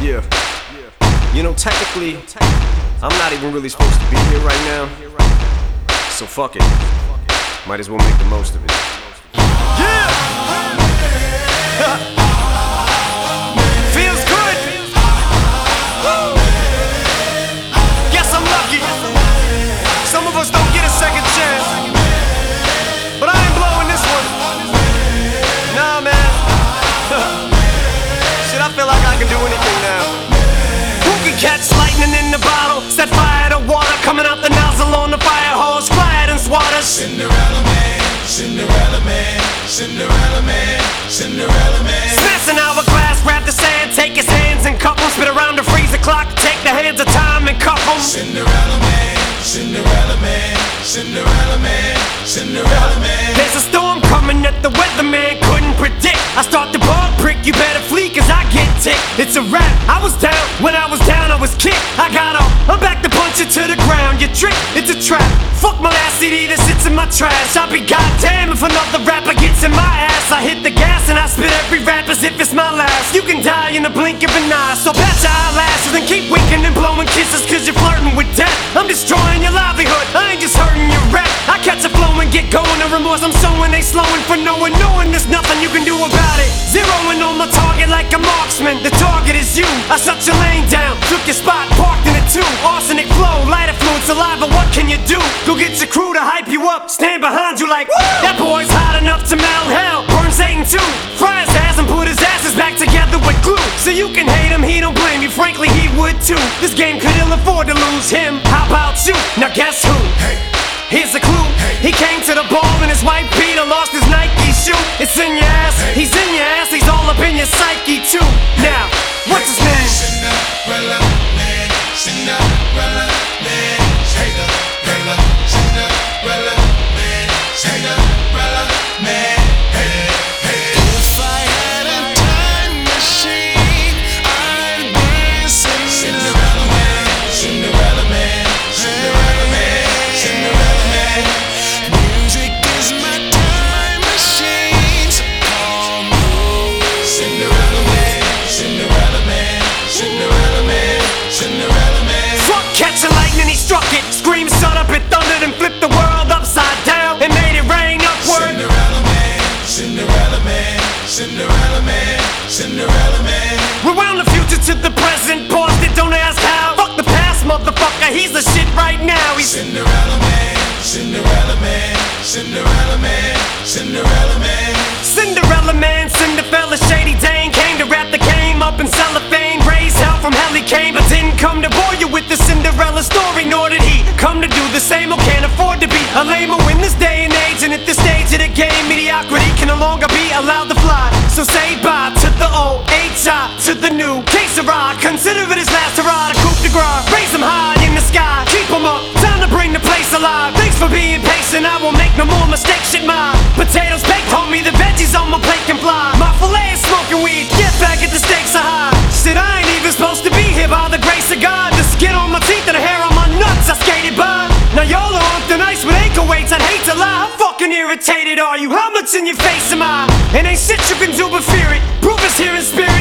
Yeah. You know, technically, I'm not even really supposed to be here right now. So fuck it. Might as well make the most of it. Yeah! Feels good! Woo! Guess I'm lucky. Some of us don't get a second chance. But I ain't blowing this one. Nah, man. Shit, I feel like I can do anything now. Who can catch lightning in the bottle? Set fire to water coming out the nozzle on the fire hose. Quiet and swatter. Cinderella man, Cinderella man, Cinderella man, Cinderella man. Smash an hourglass, grab the sand, take his hands and cup 'em. Spit around the freezer clock, take the hands of time and cuff 'em. Cinderella man, Cinderella man, Cinderella man, Cinderella man. There's a storm coming that the weatherman couldn't predict. I start the ball prick, you better flee cause I get ticked. It's a rap, I was down, when I was down I was kicked. I got up, I'm back to punch it to the ground. You trick, it's a trap. Fuck my last CD that sits in my trash. I'll be goddamn if another rapper gets in my ass. I hit the gas and I spit every rap as if it's my last. You can die in the blink of an eye, so pat your eyelashes and keep winking and blowing kisses cause you're flirting with death. I'm destroying your livelihood, I ain't just hurting your rap. I catch a flow and get going, the remorse I'm showing, they slowing for knowing there's nothing you can do about it. Zeroing on my target like a marksman, the target is you. I shut your lane down, took your spot, parked in it too. Arsenic flow, lighter fluid, saliva, what can you do? Go get your crew to hype you up, stand behind you like, woo! That boy's hot enough to melt hell, burn Satan too. Fry his ass and put his asses back together with glue. So you can hate him, he don't blame you, frankly he would too. This game could ill afford to lose him, how about you? Now guess who? Hey. Here's a clue, he came to the ball and his white Peter lost his Nike shoe. It's in your ass, he's in your ass, he's all up in your psyche too. Now, what's his name? Cinderella man, Cinderella man, Cinderella, Cinderella man, Cinderella man. Hey, hey. If I had a time machine, I'd bring Cinderella man, Cinderella man, Cinderella man, Cinderella man. Music is my time machine, so call me. Cinderella man, Cinderella man, Cinderella man, Cinderella man. Fuck catching lightning, he struck it. Scream, shut up, it thundered and flipped the world upside down and made it rain upward. Cinderella man, Cinderella man, Cinderella man, Cinderella man. Rewound the future to the present, paused it, don't ask how. Fuck the past, motherfucker, he's the shit right now. He's Cinderella man, Cinderella man, Cinderella man, Cinderella man. Cinderella man, Cinderella, Shady Dane came to rap the game up in cellophane. Raised hell from hell he came, but didn't come to bore you with the Cinderella story. Nor did he come to do the same or can't afford to be a lamer in this day and age. And at this stage of the game, mediocrity can no longer be allowed to fly. So say bye to the old H.I. to the new K-Sarah. Consider it his last hurrah, the coup de grace. Raise him high in the sky, keep him up, time to bring the place alive. Thanks for being patient, I won't make no more mistakes. Shit, my potatoes baked, homie, the veggies on my plate can fly. My filet is smoking weed, get back at the stakes are high. Shit, I ain't even supposed to be here by the grace of God. The skin on my teeth and the hair on my nuts, I skated by. Now y'all are on thin ice with ankle weights, I'd hate to lie. How fucking irritated are you? How much in your face am I? And ain't shit you can do but fear it. Proof is here in spirit.